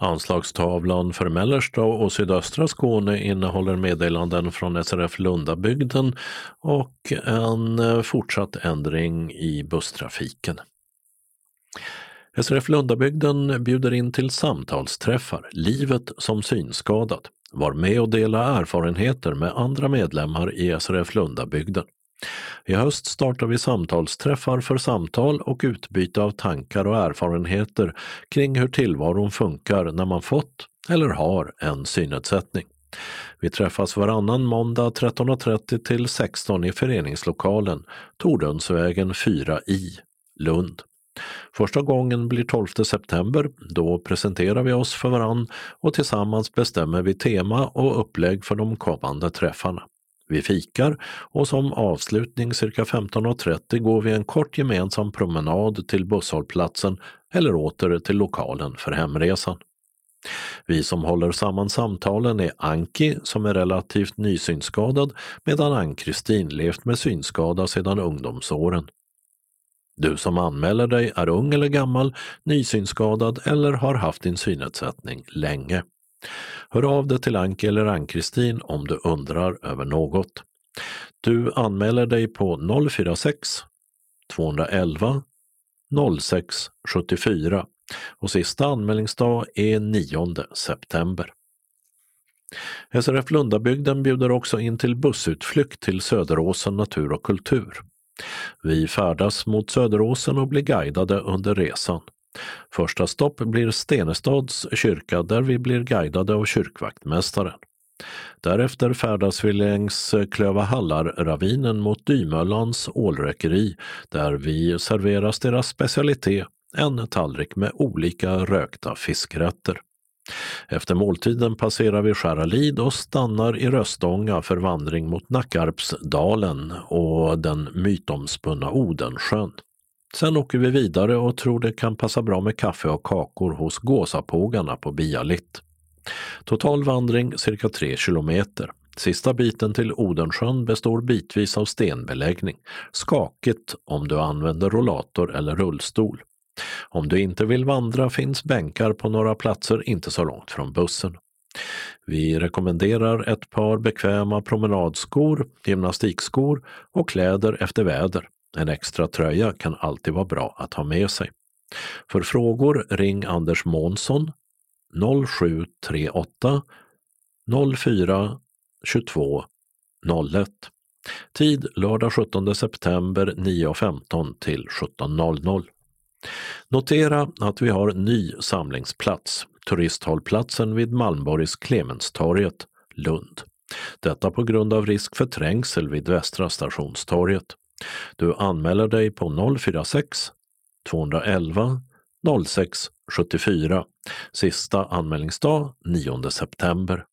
Anslagstavlan för mellersta och sydöstra Skåne innehåller meddelanden från SRF Lundabygden och en fortsatt ändring i busstrafiken. SRF Lundabygden bjuder in till samtalsträffar, livet som synskadad. Var med och dela erfarenheter med andra medlemmar i SRF Lundabygden. I höst startar vi samtalsträffar för samtal och utbyte av tankar och erfarenheter kring hur tillvaron funkar när man fått eller har en synnedsättning. Vi träffas varannan måndag 13.30 till 16 i föreningslokalen Tordönsvägen 4 i Lund. Första gången blir 12 september, då presenterar vi oss för varann och tillsammans bestämmer vi tema och upplägg för de kommande träffarna. Vi fikar och som avslutning cirka 15.30 går vi en kort gemensam promenad till busshållplatsen eller åter till lokalen för hemresan. Vi som håller samman samtalen är Anki som är relativt nysynskadad medan Ann-Kristin levt med synskada sedan ungdomsåren. Du som anmäler dig är ung eller gammal, nysynskadad eller har haft din synnedsättning länge. Hör av dig till Anki eller Ann-Kristin om du undrar över något. Du anmäler dig på 046 211 06 74 och sista anmälningsdag är 9 september. SRF Lundabygden bjuder också in till bussutflykt till Söderåsen natur och kultur. Vi färdas mot Söderåsen och blir guidade under resan. Första stopp blir Stenestads kyrka där vi blir guidade av kyrkvaktmästaren. Därefter färdas vi längs Klövahallar-ravinen mot Dymöllans ålrökeri där vi serveras deras specialitet, en tallrik med olika rökta fiskrätter. Efter måltiden passerar vi Skäralid och stannar i Röstånga för vandring mot Nackarpsdalen och den mytomspunna Odensjön. Sen åker vi vidare och tror det kan passa bra med kaffe och kakor hos gåsapågarna på Bialitt. Total vandring cirka 3 kilometer. Sista biten till Odensjön består bitvis av stenbeläggning. Skakigt om du använder rollator eller rullstol. Om du inte vill vandra finns bänkar på några platser inte så långt från bussen. Vi rekommenderar ett par bekväma promenadskor, gymnastikskor och kläder efter väder. En extra tröja kan alltid vara bra att ha med sig. För frågor ring Anders Månsson 0738 04 22 01. Tid lördag 17 september 9.15 till 17.00. Notera att vi har ny samlingsplats, turisthållplatsen vid Malmborgs Clemenstorget, Lund. Detta på grund av risk för trängsel vid Västra stationstorget. Du anmäler dig på 046 211 06 74. Sista anmälningsdag 9 september.